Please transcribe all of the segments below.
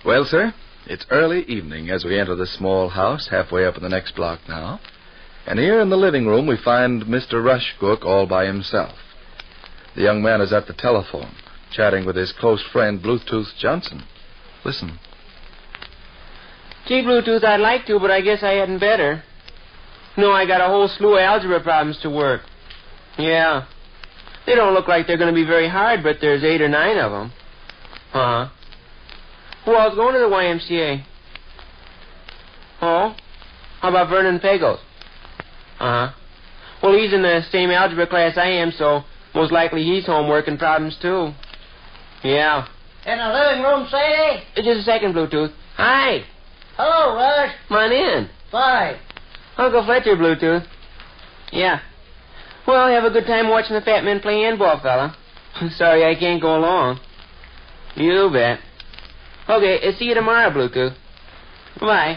Well, sir, it's early evening as we enter the small house halfway up in the next block now. And here in the living room we find Mr. Rushbrook all by himself. The young man is at the telephone, chatting with his close friend, Bluetooth Johnson. Listen. Gee, Bluetooth, I'd like to, but I guess I hadn't better. No, I got a whole slew of algebra problems to work. Yeah. They don't look like they're going to be very hard, but there's 8 or 9 of them. Uh-huh. Who all's going to the YMCA? Oh? How about Vernon Pagels? Uh-huh. Well, he's in the same algebra class I am, so most likely he's home working problems, too. Yeah. In the living room, Sadie? Just a second, Bluetooth. Hi. Hello, Rush. Come on in. Fine. Uncle Fletcher, Bluetooth. Yeah. Well, have a good time watching the fat men play handball, fella. Sorry I can't go along. You bet. Okay, see you tomorrow, Bluetooth. Bye.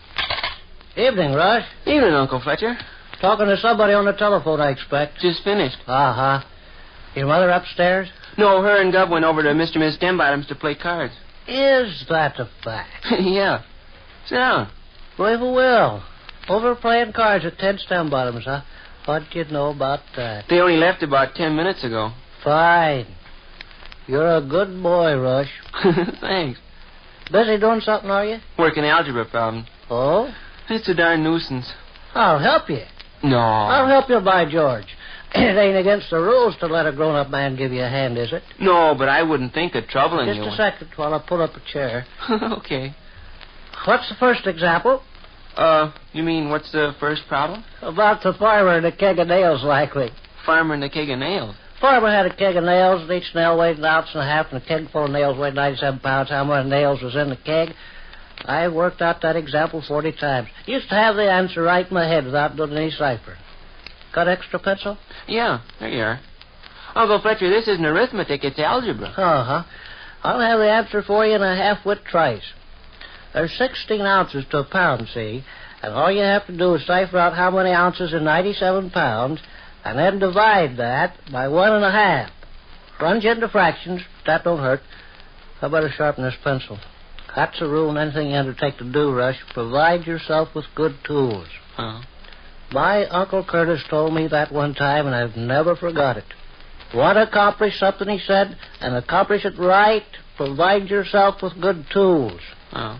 Evening, Rush. Evening, Uncle Fletcher. Talking to somebody on the telephone, I expect. Just finished. Uh-huh. Your mother upstairs? No, her and Gov went over to Mr. and Miss Stembottoms to play cards. Is that a fact? Yeah. Sit down. Believe it will. Over playing cards at Ted Stembottoms, huh? What'd you know about that? They only left about 10 minutes ago. Fine. You're a good boy, Rush. Thanks. Busy doing something, are you? Working algebra problem. Oh? It's a darn nuisance. I'll help you. No. I'll help you, by George. It ain't against the rules to let a grown-up man give you a hand, is it? No, but I wouldn't think of troubling you. Just a second while I pull up a chair. Okay. What's the first example? You mean what's the first problem? About the farmer and a keg of nails, likely. Farmer and a keg of nails. Farmer had a keg of nails, and each nail weighed 1.5 ounces, and a keg full of nails weighed 97 pounds. How many nails was in the keg? I worked out that example 40 times. Used to have the answer right in my head without doing any cipher. Got extra pencil? Yeah, there you are. Uncle Fletcher, this isn't arithmetic, it's algebra. Uh-huh. I'll have the answer for you in a half-wit trice. There's 16 ounces to a pound, see? And all you have to do is cipher out how many ounces in 97 pounds, and then divide that by 1.5. Plunge into fractions. That don't hurt. How about a sharpen this pencil? That's a rule in anything you undertake to do, Rush. Provide yourself with good tools. Uh-huh. My Uncle Curtis told me that one time, and I've never forgot it. Want to accomplish something, he said, and accomplish it right, provide yourself with good tools. Oh.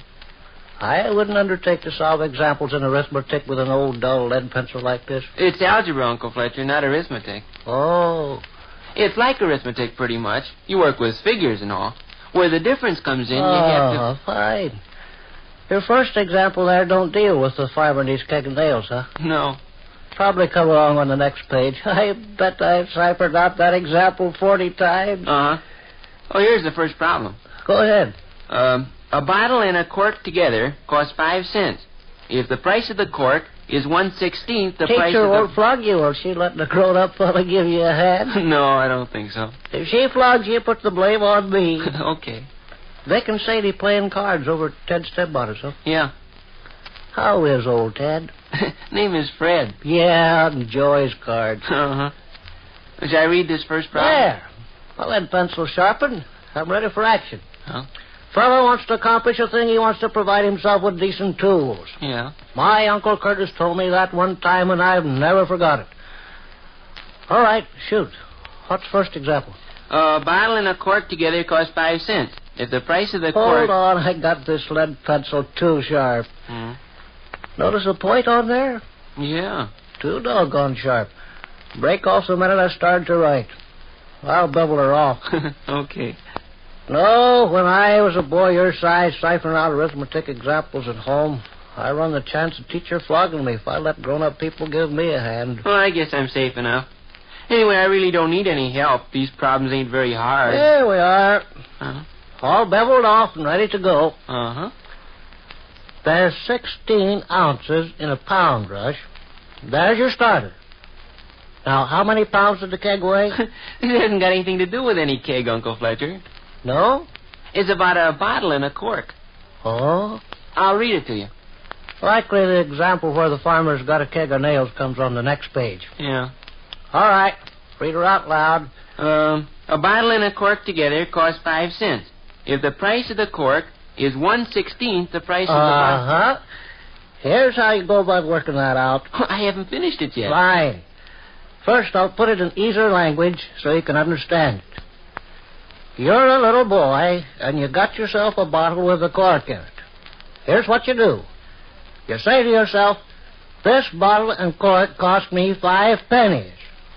I wouldn't undertake to solve examples in arithmetic with an old dull lead pencil like this. It's algebra, Uncle Fletcher, not arithmetic. Oh. It's like arithmetic, pretty much. You work with figures and all. Where the difference comes in, you have to... Oh, fine. Your first example there don't deal with the farmer and his keg of nails, huh? No. Probably come along on the next page. I bet I've ciphered out that example 40 times. Uh-huh. Oh, here's the first problem. Go ahead. A bottle and a cork together cost 5 cents. If the price of the cork is 1/16 the price of the... Teacher won't flog you, or she let the grown-up fella give you a hand. No, I don't think so. If she flogs you, put the blame on me. Okay. Vic and Sadie playing cards over at Ted Stembottom's, huh? Yeah. How is old Ted? Name is Fred. Yeah, enjoys cards. Uh-huh. Shall I read this first problem? There. Well, then, pencil sharpened. I'm ready for action. Huh? Fellow wants to accomplish a thing. He wants to provide himself with decent tools. Yeah. My Uncle Curtis told me that one time, and I've never forgot it. All right, shoot. What's the first example? A bottle and a cork together cost 5 cents. If the price of the cork... Hold on, I got this lead pencil too sharp. Hmm. Notice the point on there? Yeah. Too doggone sharp. Break off the minute I started to write. I'll bevel her off. Okay. No, when I was a boy your size, ciphering out arithmetic examples at home, I run the chance of teacher flogging me if I let grown-up people give me a hand. Well, I guess I'm safe enough. Anyway, I really don't need any help. These problems ain't very hard. There we are. Uh-huh. All beveled off and ready to go. Uh-huh. There's 16 ounces in a pound, Rush. There's your starter. Now, how many pounds did the keg weigh? It hasn't got anything to do with any keg, Uncle Fletcher. No? It's about a bottle and a cork. Oh? I'll read it to you. Likely the example where the farmer's got a keg of nails comes on the next page. Yeah. All right. Read her out loud. A bottle and a cork together cost 5 cents. If the price of the cork is 1/16 the price of the bottle. Uh-huh. Here's how you go about working that out. I haven't finished it yet. Fine. First, I'll put it in easier language so you can understand it. You're a little boy, and you got yourself a bottle with a cork in it. Here's what you do. You say to yourself, this bottle and cork cost me 5 pennies.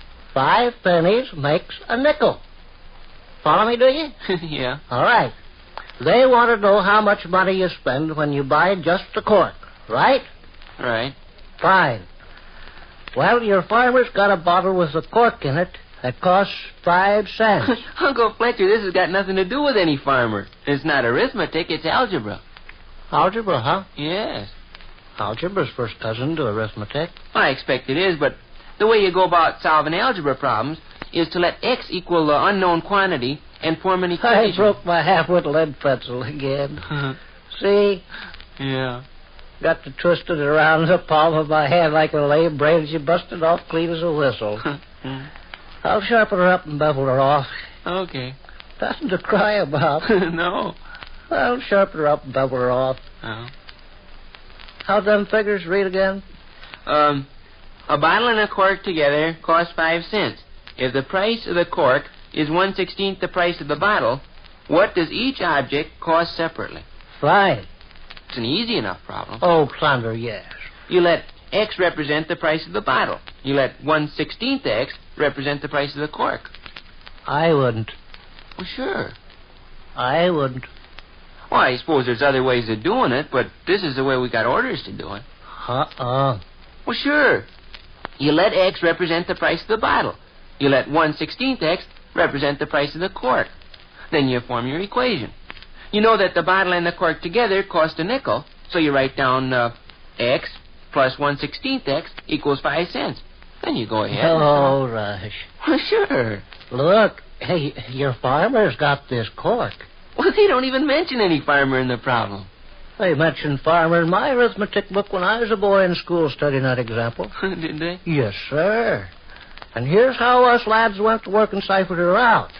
5 pennies makes a nickel. Follow me, do you? Yeah. All right. They want to know how much money you spend when you buy just the cork, right? Right. Fine. Well, your farmer's got a bottle with a cork in it that costs 5 cents. Uncle Fletcher, this has got nothing to do with any farmer. It's not arithmetic, it's algebra. Algebra, huh? Yes. Algebra's first cousin to arithmetic. I expect it is, but the way you go about solving algebra problems is to let x equal the unknown quantity and form an I equation. broke my half-wit lead pencil again. See? Yeah. Got to twist it around the palm of my hand like a lay braid as you busted off clean as a whistle. I'll sharpen her up and bevel her off. Okay. Nothing to cry about. No. I'll sharpen her up and bevel her off. Oh. How'd them figures read again? A bottle and a cork together cost 5 cents. If the price of the cork is 1/16 the price of the bottle, what does each object cost separately? Fine. It's an easy enough problem. Oh, plunder, yes. You let x represent the price of the bottle. You let 1/16 x represent the price of the cork. I wouldn't. Well, sure. I wouldn't. Well, I suppose there's other ways of doing it, but this is the way we got orders to do it. Uh-uh. Well, sure. You let x represent the price of the bottle. You let 1/16 x represent the price of the cork. Then you form your equation. You know that the bottle and the cork together cost a nickel, so you write down x plus 1/16 x equals 5 cents. Then you go ahead. Oh, Rush. Well, sure. Look, hey, your farmer's got this cork. Well, they don't even mention any farmer in the problem. They mentioned farmer in my arithmetic book when I was a boy in school studying that example. Did they? Yes, sir. And here's how us lads went to work and ciphered her out.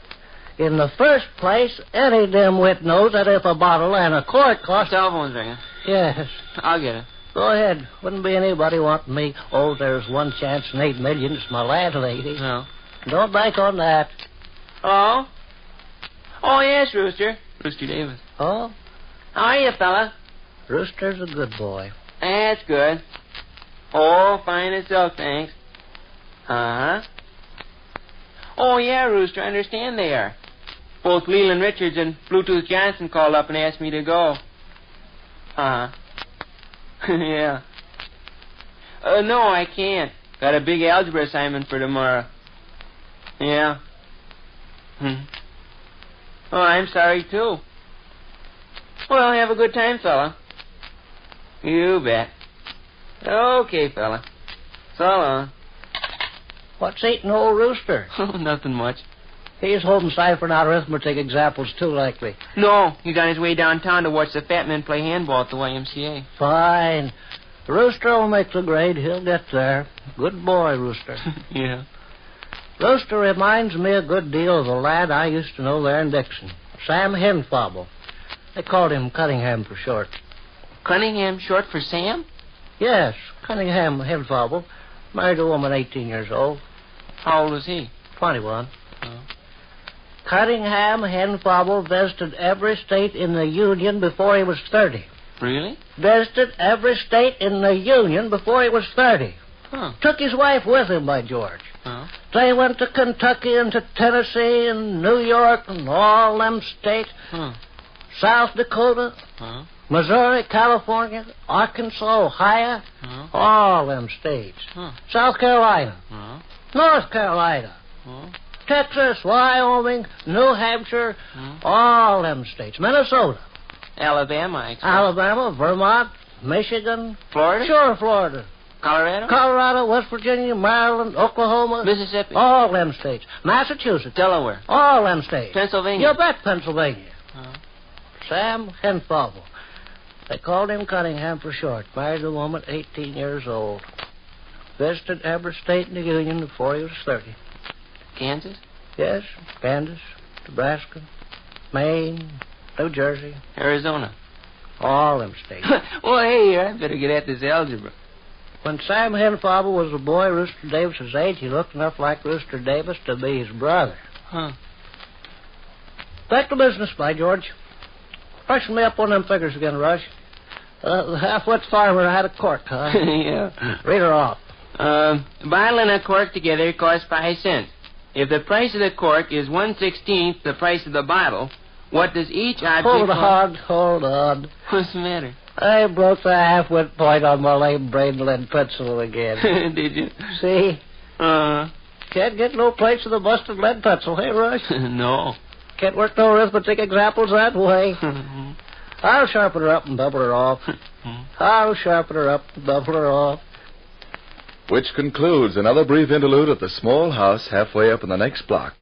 In the first place, any dimwit knows that if a bottle and a cork cost... Telephone's ringing. Yes. I'll get it. Go ahead. Wouldn't be anybody wanting me. Oh, there's 1 chance in 8 million. It's my landlady. No. Don't bank on that. Hello? Oh, yes, Rooster. Rooster Davis. Oh? How are you, fella? Rooster's a good boy. That's good. Oh, fine as silk, thanks. Uh-huh. Oh, yeah, Rooster, I understand they are. Both Leland Richards and Bluetooth Johnson called up and asked me to go. Uh-huh. Yeah. No, I can't. Got a big algebra assignment for tomorrow. Yeah. Oh, I'm sorry, too. Well, have a good time, fella. You bet. Okay, fella. So long. What's eating old Rooster? Oh, nothing much. He's home ciphering out arithmetic examples, too, likely. No, he's on his way downtown to watch the fat men play handball at the YMCA. Fine. Rooster will make the grade. He'll get there. Good boy, Rooster. Yeah. Rooster reminds me a good deal of a lad I used to know there in Dixon, Sam Henfobble. They called him Cunningham for short. Cunningham short for Sam? Yes, Cunningham Henfobble. Married a woman 18 years old. How old was he? 21. Oh. Cunningham Henfobble visited every state in the Union before he was 30. Really? Visited every state in the Union before he was 30. Huh. Took his wife with him, by George. Oh. They went to Kentucky and to Tennessee and New York and all them states. Huh. South Dakota, Huh. Missouri, California, Arkansas, Ohio, Huh. all them states. Huh. South Carolina, Huh. North Carolina, Huh. Texas, Wyoming, New Hampshire, Huh. all them states. Minnesota, Alabama, I expect. Alabama, Vermont, Michigan. Florida? Sure, Florida. Colorado? Colorado, West Virginia, Maryland, Oklahoma. Mississippi? All them states. Massachusetts. Delaware? All them states. Pennsylvania? You bet, Pennsylvania. Huh. Sam Henfobble. They called him Cunningham for short. Married a woman 18 years old. Visited every state in the Union before he was 30. Kansas? Yes, Kansas, Nebraska, Maine, New Jersey. Arizona. All them states. Well, hey, I better get at this algebra. When Sam Henfobble was a boy Rooster Davis's age, he looked enough like Rooster Davis to be his brother. Huh. Back to business, by George. Freshen me up one of them figures again, Rush. The half-wit farmer had a cork, huh? Yeah. Read her off. Bottle and a cork together cost 5 cents. If the price of the cork is 1/16 the price of the bottle, what does each object Hold on. What's the matter? I broke the half-wit point on my lame brain lead pencil again. Did you? See? Can't get no place with a busted lead pencil, hey, Rush? No. Can't work no arithmetic examples that way. I'll sharpen her up and double her off. I'll sharpen her up and double her off. Which concludes another brief interlude at the small house halfway up in the next block.